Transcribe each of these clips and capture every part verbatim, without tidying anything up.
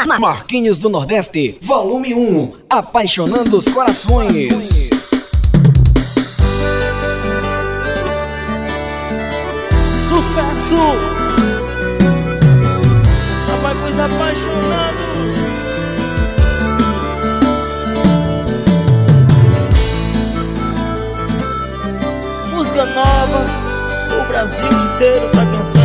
Marquinhos do Nordeste, volume um, apaixonando os corações. Sucesso! Só vai pros apaixonados. Música nova, o Brasil inteiro tá cantando.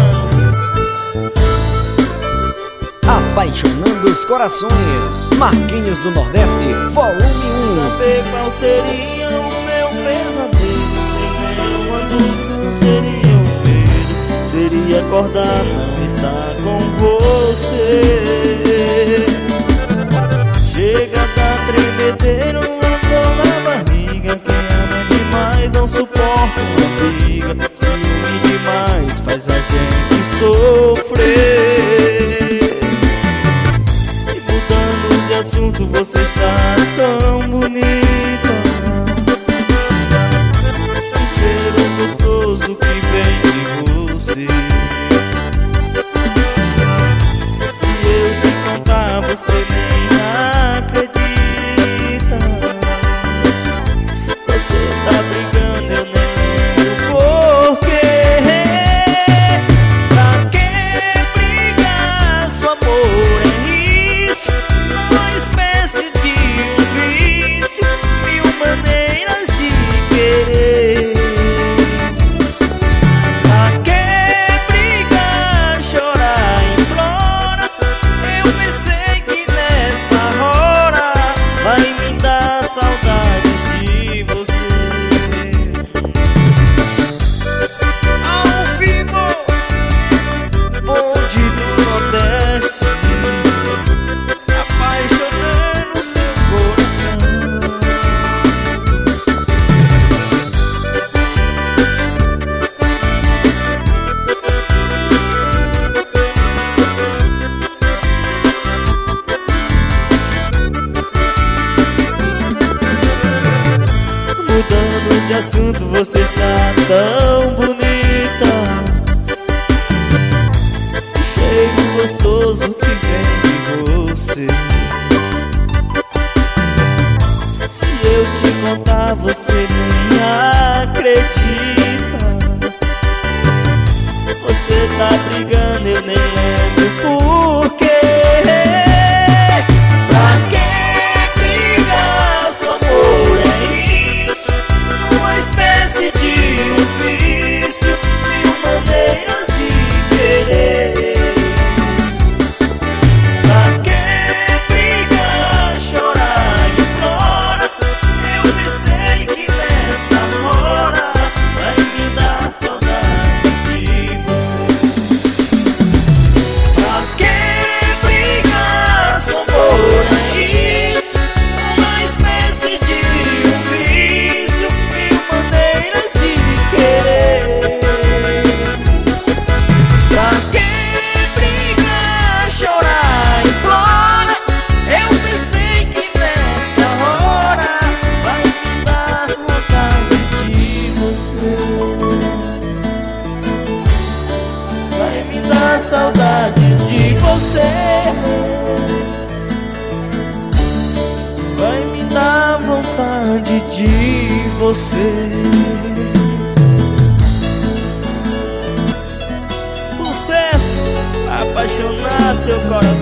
Apaixonando os corações, Marquinhos do Nordeste, volume um. Saber qual seria o meu pesadelo, sem nenhuma dúvida seria um medo. Seria acordar, não estar com você. Chega a dar tremedeiro, uma dor na barriga. Quem ama demais não suporta uma briga. Ciúme demais faz a gente sofrer. Assunto, você está tão bonita. Que cheiro gostoso que vem de você. Se eu te contar, você nem acredita. Você tá brigando, eu nem lembro por quê. Pra que brigar? Seu amor é isso, uma espécie de um vício, mil maneiras de querer. Pra que brigar, chorar, implora? Eu pensei que nessa hora vai me dar saudades de você. Ao vivo, bonde do Nordeste, apaixonando seu coração. Mudando de assunto, você está tão bonita. O cheiro gostoso que vem de você. Se eu te contar, você nem acredita. Você tá brigando, eu nem lembro por quê. Pra que brigar? Seu amor é isso, uma espécie de um vício, mil maneiras de querer. Pra que brigar, chorar, implora? Eu pensei que nessa hora vai me dar saudade de você. Pra que brigar? Seu amor é isso, uma espécie de um vício, mil maneiras de querer. Pra que brigar, chorar, implora? Eu pensei que nessa hora vai me dar saudade de você. Vai me dar saudades de você. Vai me dar vontade de você. Sucesso! Apaixonar seu coração.